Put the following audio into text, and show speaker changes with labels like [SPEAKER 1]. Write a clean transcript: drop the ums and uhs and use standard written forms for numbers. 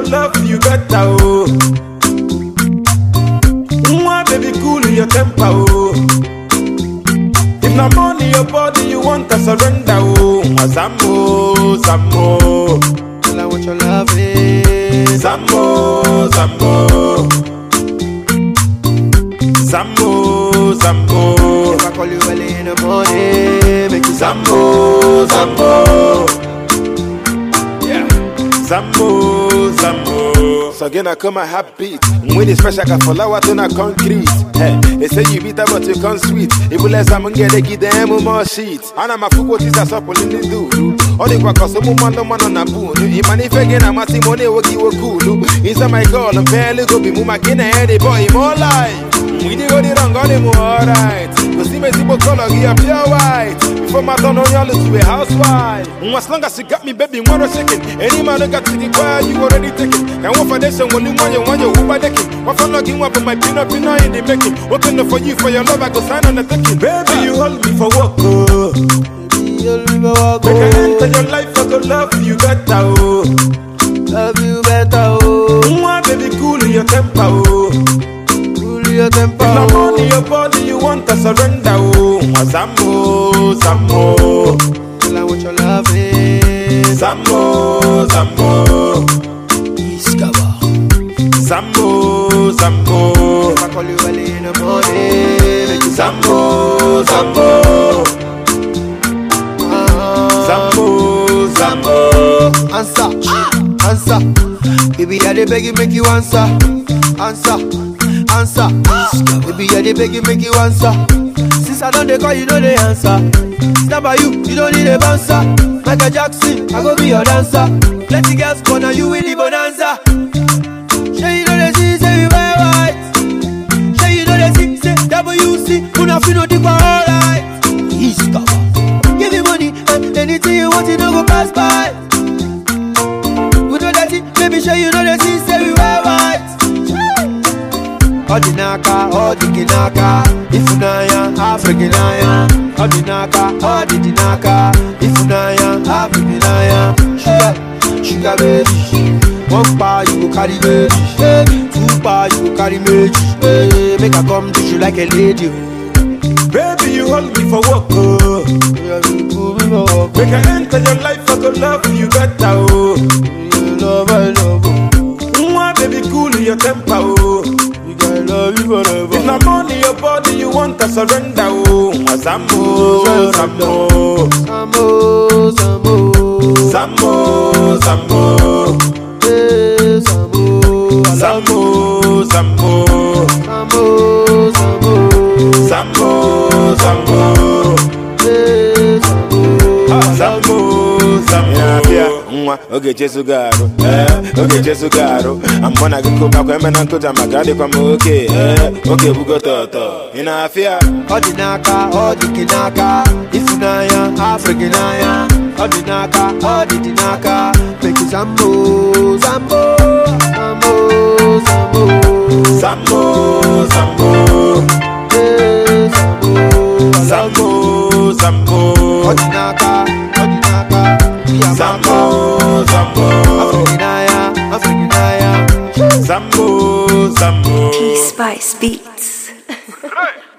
[SPEAKER 1] love you better, oh. Baby, cool your temper, oh. If not money, your body, you want to surrender, oh. Zambo, Zambo.
[SPEAKER 2] Tell I want your loving.
[SPEAKER 1] Zambo, Zambo. Zambo, Zambo.
[SPEAKER 2] If I call you early in the morning, make you
[SPEAKER 1] Zambo, Zambo. Yeah. Zambo, Zambo. So again I come a happy beat. When it's fresh I can follow out on a concrete. Hey, they say you bitter but you come sweet. If you let someone get a give them more shit. And I'm a fool what is a supple in the do. All the quackers some man on a boon. If man if again I'm a Simone will give you cool. Inside my call and barely go be muma kin head a boy more life. We did go the wrong on him alright. You see me simple color here pure white. Before my turn on y'all to a housewife. As long as you got me baby more shaking. Any man who got to the choir you already taking. Can one for this and when you want your Uber decking. One for logging up on my pinot in the making. Working for you for your love I go sign on the taking. Baby you hold me for work, oh.
[SPEAKER 2] baby, you'll be my walk.
[SPEAKER 1] Make I enter your life I go love you better, oh.
[SPEAKER 2] Love you better, oh.
[SPEAKER 1] Baby cool your temper, oh.
[SPEAKER 2] Your temper,
[SPEAKER 1] if not money, your body, you want to surrender, oh. Zambo, Zambo.
[SPEAKER 2] Tell I want your loving.
[SPEAKER 1] Zambo, Zambo.
[SPEAKER 2] Iskaba.
[SPEAKER 1] Zambo, Zambo.
[SPEAKER 2] If I call you early in the morning, make you
[SPEAKER 1] Zambo, Zambo. Zambo, Zambo.
[SPEAKER 2] Answer. Baby, I dey beg you, make you answer. Answer. Baby, I dey beg you, make you answer. Since I don't dey call, you know the answer. Stand by you don't need a bouncer. Michael Jackson, I go be your dancer. Plenty girls corner you with the bonanza. Sure you know the see, say you wear white. Sure you know the see, say WC. Una feel no deep alright. He's cover. Give me money and anything you want, you don't go pass by. We know that it, baby, sure you know the see, say we wear white. Odinaka, Odikinaka, Ifunaya, Africanaya. Odinaka, Odinaka, Ifunaya, Africanaya. Sugar baby. One bar you go carry baby. Two bar you go carry baby. Make I come to you like a lady.
[SPEAKER 1] Baby you hold me for work, oh. Make I enter your life I go love you better, oh.
[SPEAKER 2] Love, I love,
[SPEAKER 1] oh. Baby cool your temper, oh.
[SPEAKER 2] I love you forever.
[SPEAKER 1] If not money, your body, you want to surrender, oh. Zambo, Zambo.
[SPEAKER 2] Zambo, Zambo.
[SPEAKER 1] Zambo, Zambo.
[SPEAKER 2] Hey, Zambo.
[SPEAKER 1] Zambo, Zambo.
[SPEAKER 2] Zambo, Zambo.
[SPEAKER 1] Zambo, Zambo.
[SPEAKER 2] Hey, Zambo.
[SPEAKER 1] Zambo, Zambo. Oge Jesu garo, oge Jesu garo. I'm gonna go back when I'm going to Magadi from okay, okay, we go to in a fear.
[SPEAKER 2] Odinaka, Odikinaka, Ifunaya, Africanaya. Odinaka, Odinaka, make you Zambo, Zambo, Zambo, Zambo,
[SPEAKER 1] Zambo, Zambo,
[SPEAKER 2] hey, Zambo,
[SPEAKER 1] Zambo, Zambo,
[SPEAKER 2] Odinaka, Odinaka,
[SPEAKER 1] Zambo, Zambo,
[SPEAKER 2] Africanaya,
[SPEAKER 1] Zambo, Zambo.
[SPEAKER 3] P Spice Beats.